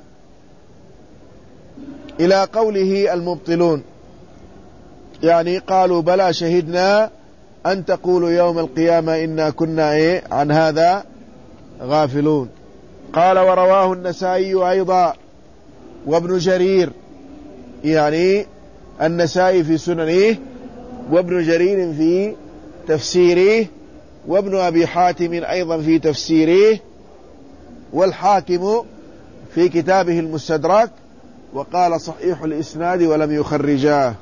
إلى قوله المبطلون، يعني قالوا بلى شهدنا أن تقولوا يوم القيامة إنا كنا عن هذا غافلون. قال ورواه النسائي أيضا وابن جرير، يعني النسائي في سننه، وابن جرير في تفسيره، وابن أبي حاتم أيضا في تفسيره، والحاكم في كتابه المستدرك، وقال صحيح الإسناد ولم يخرجاه.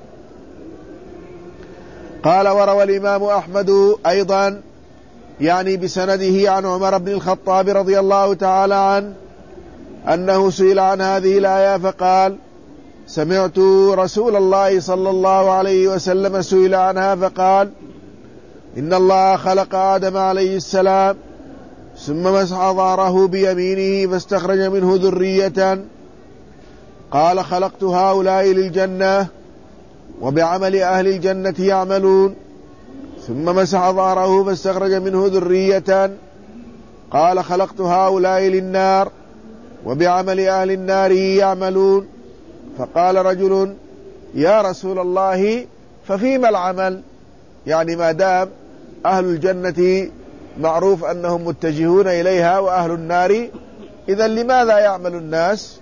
قال وروى الإمام أحمد أيضا، يعني بسنده عن عمر بن الخطاب رضي الله تعالى عنه أنه سئل عن هذه الآية فقال سمعت رسول الله صلى الله عليه وسلم سئل عنها فقال إن الله خلق آدم عليه السلام ثم مسح ظهره بيمينه فاستخرج منه ذرية، قال خلقت هؤلاء للجنة وبعمل أهل الجنة يعملون، ثم مسح ظهره فاستخرج منه ذرية، قال خلقت هؤلاء للنار وبعمل أهل النار يعملون. فقال رجل يا رسول الله ففيما العمل؟ يعني ما دام أهل الجنة معروف أنهم متجهون إليها وأهل النار، إذن لماذا يعمل الناس؟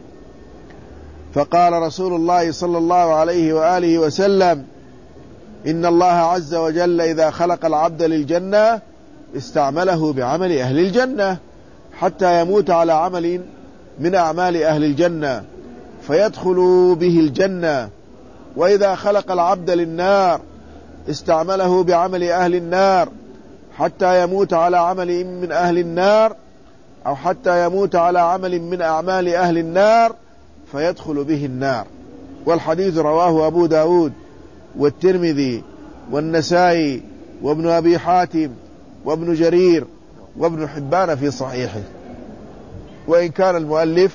فقال رسول الله صلى الله عليه وآله وسلم إن الله عز وجل إذا خلق العبد للجنة استعمله بعمل أهل الجنة حتى يموت على عمل من أعمال أهل الجنة فيدخل به الجنة، وإذا خلق العبد للنار استعمله بعمل أهل النار حتى يموت على عمل من أهل النار، أو حتى يموت على عمل من أعمال أهل النار فيدخل به النار. والحديث رواه أبو داود والترمذي والنسائي وابن أبي حاتم وابن جرير وابن حبان في صحيحه، وإن كان المؤلف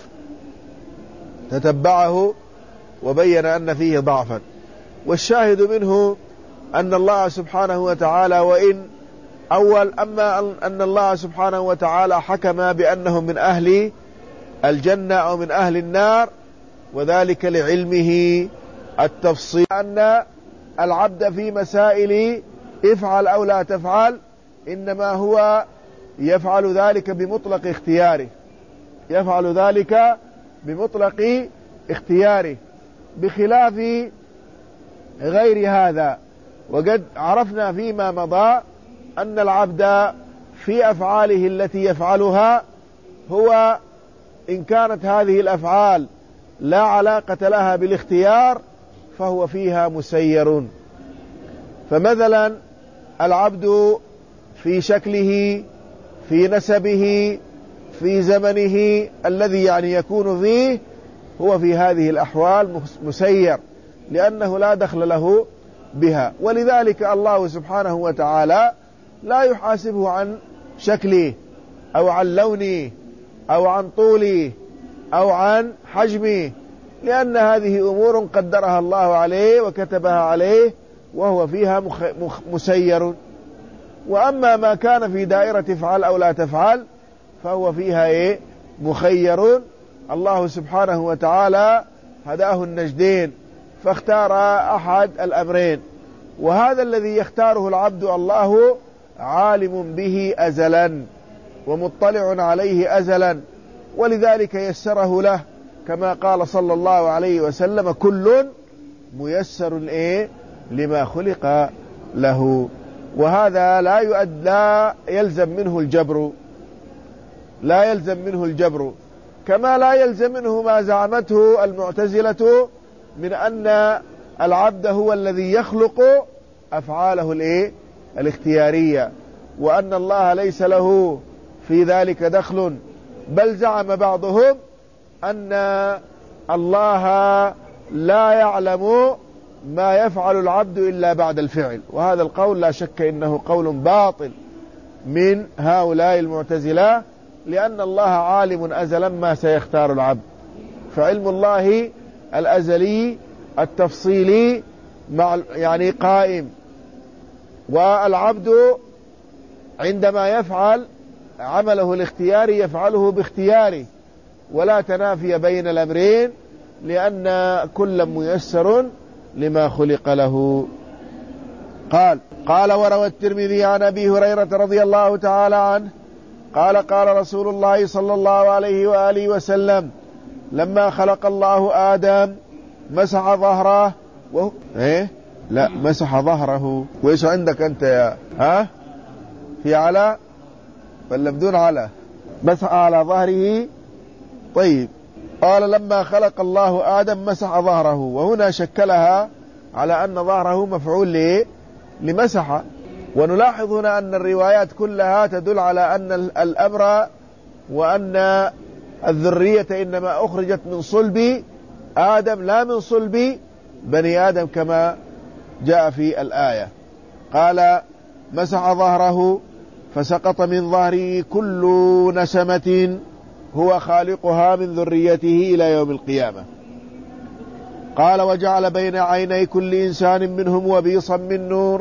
تتبعه وبين أن فيه ضعفا. والشاهد منه أن الله سبحانه وتعالى أما أن الله سبحانه وتعالى حكم بأنهم من أهل الجنة أو من أهل النار، وذلك لعلمه التفصيل أن العبد في مسائل افعل أو لا تفعل إنما هو يفعل ذلك بمطلق اختياره، يفعل ذلك بمطلق اختياره بخلاف غير هذا. وقد عرفنا فيما مضى أن العبد في أفعاله التي يفعلها هو إن كانت هذه الأفعال لا علاقة لها بالاختيار فهو فيها مسير. فمثلا العبد في شكله، في نسبه، في زمنه الذي يعني يكون فيه، هو في هذه الأحوال مسير، لأنه لا دخل له بها. ولذلك الله سبحانه وتعالى لا يحاسبه عن شكله أو عن لونه أو عن طوله أو عن حجمه، لأن هذه أمور قدرها الله عليه وكتبها عليه، وهو فيها مسير. وأما ما كان في دائرة تفعل أو لا تفعل فهو فيها مخير. الله سبحانه وتعالى هداه النجدين فاختار أحد الأمرين، وهذا الذي يختاره العبد الله عالم به أزلا ومطلع عليه أزلا، ولذلك يسره له، كما قال صلى الله عليه وسلم: كل ميسر لما خلق له. وهذا لا يلزم منه الجبر، لا يلزم منه الجبر، كما لا يلزم منه ما زعمته المعتزلة من أن العبد هو الذي يخلق أفعاله الاختيارية، وأن الله ليس له في ذلك دخل. بل زعم بعضهم أن الله لا يعلم ما يفعل العبد إلا بعد الفعل، وهذا القول لا شك إنه قول باطل من هؤلاء المعتزلة، لأن الله عالم أزلا ما سيختار العبد، فعلم الله الأزلي التفصيلي يعني قائم، والعبد عندما يفعل عمله الاختياري يفعله باختياره، ولا تنافي بين الأمرين، لأن كل ميسر لما خلق له. قال وروى الترمذي عن أبي هريرة رضي الله تعالى عنه قال قال رسول الله صلى الله عليه وآله وسلم: لما خلق الله آدم مسح ظهره لا مسح ظهره. وإيش عندك أنت يا في على ولا بدون على؟ مسح على ظهره. طيب، قال لما خلق الله آدم مسح ظهره، وهنا شكلها على أن ظهره مفعول لمسح. ونلاحظ هنا أن الروايات كلها تدل على أن الأمر وأن الذرية إنما أخرجت من صلب آدم لا من صلب بني آدم كما جاء في الآية. قال مسح ظهره فسقط من ظهره كل نسمة هو خالقها من ذريته إلى يوم القيامة. قال وجعل بين عيني كل إنسان منهم وبيصا من نور،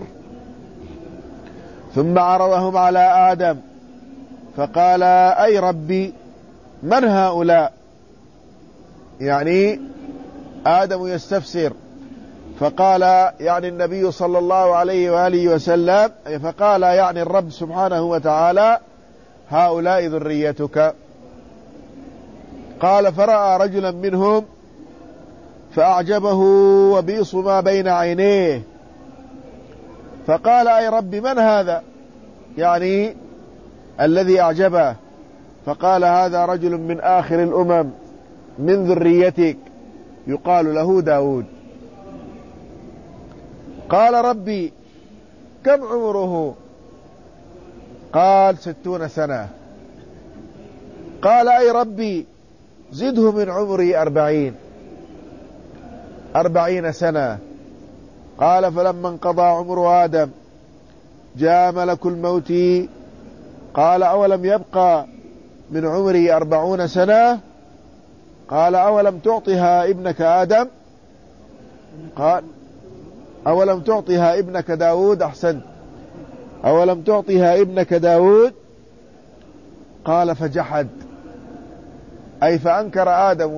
ثم عرضهم على آدم فقال: أي ربي من هؤلاء؟ يعني آدم يستفسر، فقال يعني النبي صلى الله عليه وآله وسلم، فقال يعني الرب سبحانه وتعالى: هؤلاء ذريتك. قال فرأى رجلا منهم فأعجبه وبيص ما بين عينيه، فقال: أي رب من هذا؟ يعني الذي أعجبه. فقال: هذا رجل من آخر الأمم من ذريتك يقال له داود. قال: ربي كم عمره؟ قال: 60 سنة. قال: أي ربي زده من عمري 40 سنة. قال: فلما انقضى عمر آدم جاء ملك الموت. قال: أولم يبقى من عمري 40 سنة؟ قال: أولم تعطها ابنك آدم؟ قال: أولم تعطها ابنك داود؟ أحسنت، أولم تعطها ابنك داود؟ قال: فجحد، أي فأنكر آدم.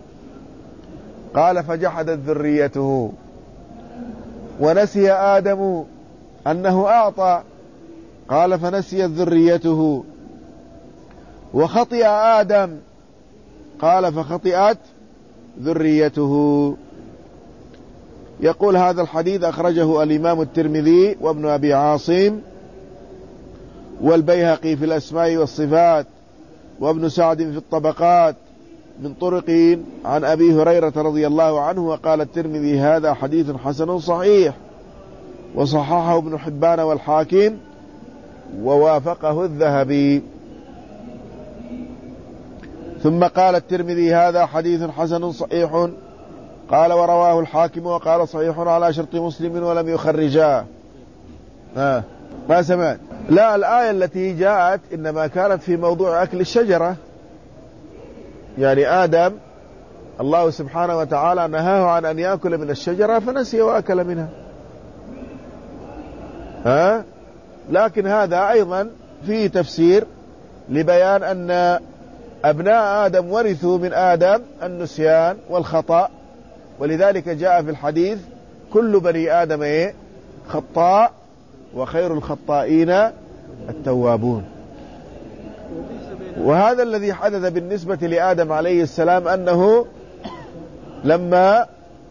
قال: فجحدت ذريته. ونسي آدم أنه أعطى. قال: فنسيت ذريته. وخطئ آدم. قال: فخطئت ذريته. يقول هذا الحديث أخرجه الإمام الترمذي وابن أبي عاصم والبيهقي في الأسماء والصفات وابن سعد في الطبقات من طرق عن أبي هريرة رضي الله عنه. وقال الترمذي: هذا حديث حسن صحيح. وصححه ابن حبان والحاكم ووافقه الذهبي. ثم قال الترمذي هذا حديث حسن صحيح، قال ورواه الحاكم وقال صحيح على شرط مسلم ولم يخرجاه. ما سمعت؟ لا، الآية التي جاءت إنما كانت في موضوع أكل الشجرة، يعني آدم الله سبحانه وتعالى نهاه عن أن يأكل من الشجرة فنسي وأكل منها. لكن هذا أيضا فيه تفسير لبيان أن أبناء آدم ورثوا من آدم النسيان والخطأ، ولذلك جاء في الحديث كل بني آدم خطاء وخير الخطائين التوابون. وهذا الذي حدث بالنسبة لآدم عليه السلام، أنه لما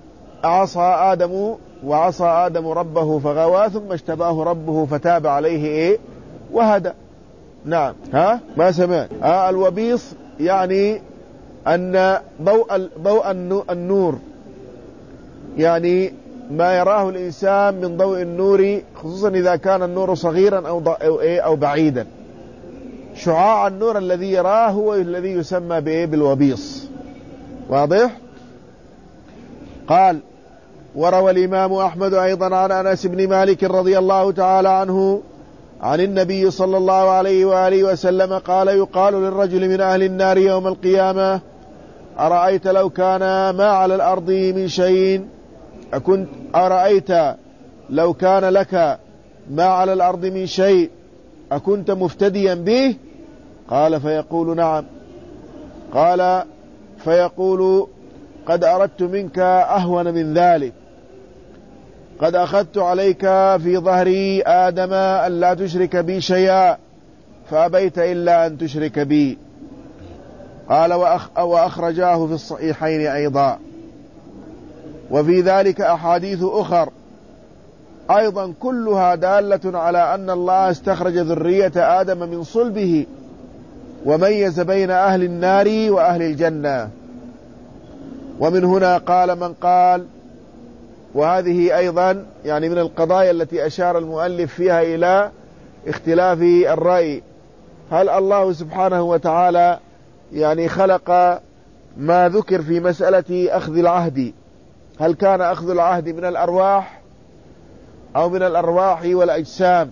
عصى آدم ربه فغوى ثم اجتباه ربه فتاب عليه وهدى. نعم. ما سمعت؟ الوبيص يعني أن ضوء النور، يعني ما يراه الإنسان من ضوء النور، خصوصا إذا كان النور صغيرا أو بعيدا. شعاع النور الذي يراه هو الذي يسمى بالوبيص. واضح؟ قال وروى الإمام أحمد أيضا عن أنس بن مالك رضي الله تعالى عنه عن النبي صلى الله عليه وآله وسلم قال يقال للرجل من أهل النار يوم القيامة أرأيت لو كان ما على الأرض من شيء أرأيت لو كان لك ما على الأرض من شيء أكنت مفتديا به؟ قال فيقول نعم. قال فيقول قد أردت منك أهون من ذلك، قد أخذت عليك في ظهري آدم أن لا تشرك بي شيئا فأبيت إلا أن تشرك بي. قال وأخرجاه في الصحيحين أيضا. وفي ذلك أحاديث أخر أيضا كلها دالة على أن الله استخرج ذرية آدم من صلبه وميز بين أهل النار وأهل الجنة. ومن هنا قال من قال، وهذه أيضا يعني من القضايا التي أشار المؤلف فيها إلى اختلاف الرأي، هل الله سبحانه وتعالى يعني خلق ما ذكر في مسألة أخذ العهد، هل كان أخذ العهد من الأرواح أو من الأرواح والأجسام؟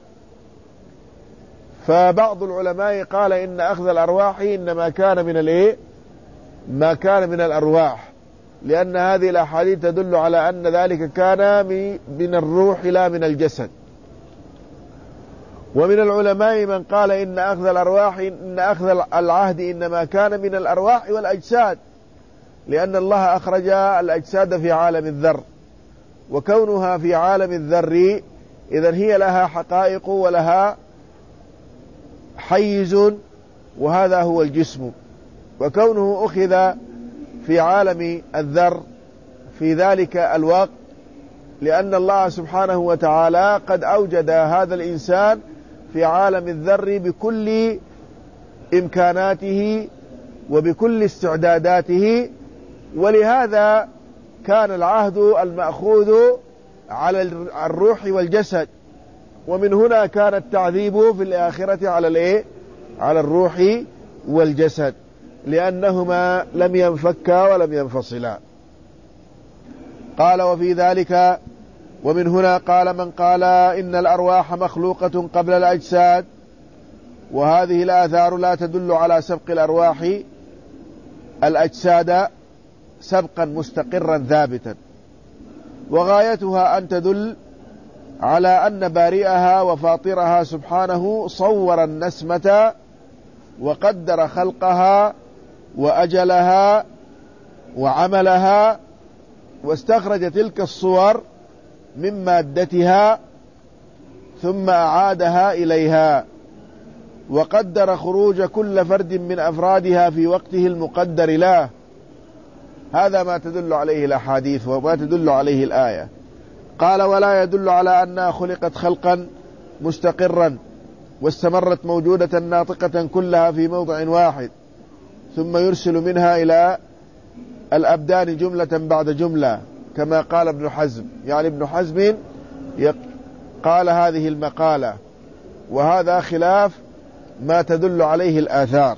فبعض العلماء قال إن أخذ الأرواح إنما كان من ما كان من الأرواح، لأن هذه الأحاديث تدل على أن ذلك كان من الروح لا من الجسد. ومن العلماء من قال إن أخذ العهد إنما كان من الأرواح والأجساد، لأن الله أخرج الأجساد في عالم الذر، وكونها في عالم الذر إذن هي لها حقائق ولها حيز، وهذا هو الجسم. وكونه أخذ في عالم الذر في ذلك الوقت لأن الله سبحانه وتعالى قد أوجد هذا الإنسان في عالم الذر بكل إمكاناته وبكل استعداداته، ولهذا كان العهد المأخوذ على الروح والجسد، ومن هنا كان التعذيب في الآخرة على الروح والجسد، لأنهما لم ينفكا ولم ينفصلا. قال وفي ذلك ومن هنا قال من قال إن الأرواح مخلوقة قبل الأجساد، وهذه الآثار لا تدل على سبق الأرواح الأجساد سبقا مستقرا ثابتا، وغايتها أن تدل على أن بارئها وفاطرها سبحانه صور النسمة وقدر خلقها وأجلها وعملها، واستخرج تلك الصور من مادتها ثم أعادها إليها، وقدر خروج كل فرد من أفرادها في وقته المقدر له. هذا ما تدل عليه الأحاديث وما تدل عليه الآية. قال ولا يدل على أنها خلقت خلقا مستقرا واستمرت موجودة ناطقة كلها في موضع واحد ثم يرسل منها إلى الأبدان جملة بعد جملة كما قال ابن حزم. يعني ابن حزم قال هذه المقالة، وهذا خلاف ما تدل عليه الآثار.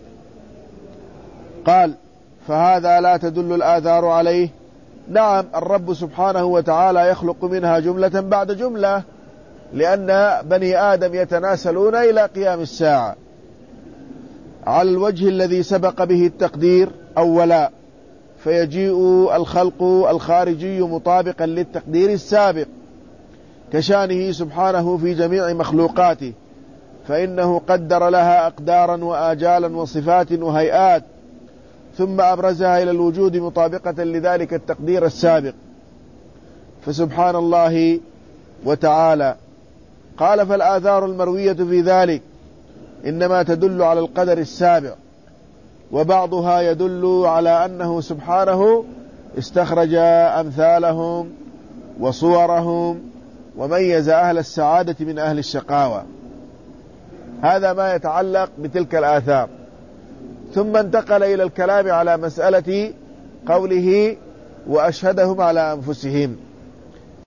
قال: فهذا لا تدل الآثار عليه. نعم، الرب سبحانه وتعالى يخلق منها جملة بعد جملة، لأن بني آدم يتناسلون إلى قيام الساعة على الوجه الذي سبق به التقدير أولا، فيجيء الخلق الخارجي مطابقا للتقدير السابق كشانه سبحانه في جميع مخلوقاته، فإنه قدر لها أقدارا وآجالا وصفات وهيئات، ثم أبرزها إلى الوجود مطابقة لذلك التقدير السابق، فسبحان الله وتعالى. قال: فالآثار المروية في ذلك إنما تدل على القدر السابق، وبعضها يدل على أنه سبحانه استخرج أمثالهم وصورهم وميز أهل السعادة من أهل الشقاوة. هذا ما يتعلق بتلك الآثار. ثم انتقل إلى الكلام على مسألة قوله: وأشهدهم على أنفسهم.